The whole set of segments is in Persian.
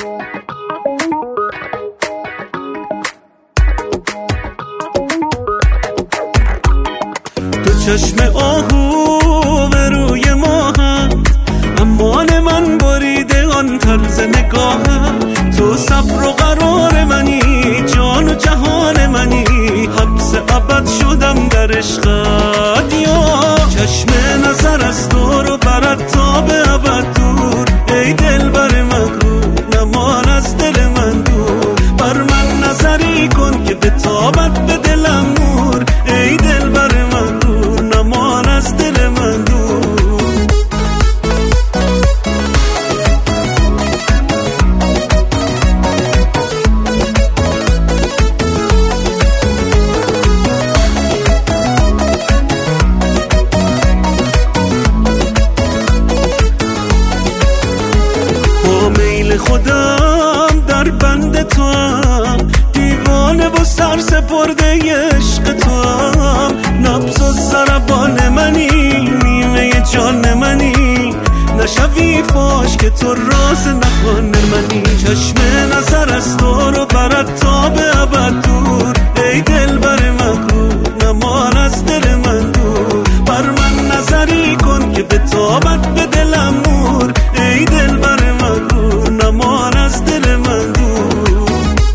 چشم آهو به روی ماهت، امان من بریده آن طرز نگاهت. تو صبر و قرار منی، جان و جهان منی، حبس ابد شدم در عشقت. یا چشم نظر از تو رو برد تا به ابد دور، ای دل بر مغرور نمان از دل من دور. بر من نظری کن که به تابت به دلم نور، ای دل بر مغرور نمان از دل من دور. با میل خودم در بند تو هم، دیوانه و سر سپرده عشق تو هم. نبض و ضربان منی، نیمه جان منی، نشوی فاش که تو راز نهان منی. چشم نظر از تو رو برد تا به ابد دور، ای دل بر مغرور نمان از دل من دور. بر من نظری کن که به تابت به دلم نور، ای دل بر مغرور نمان از دل من دور.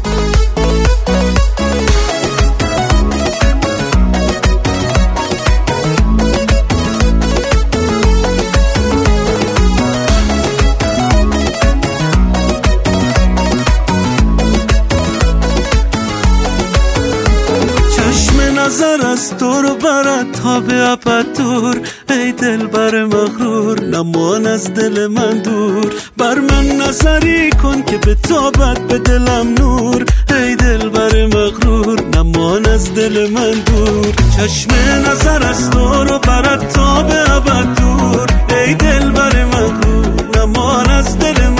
نظر از تو رو برد تا به ابد دور، ای دل بر مغرور نمان از دل من دور. بر من نظری کن که به تابت به دلم نور، ای دل بر مغرور نمان از دل من دور. چشم نظر از تو رو برد تا به ابد دور، ای دل بر مغرور نمان از دل من دور.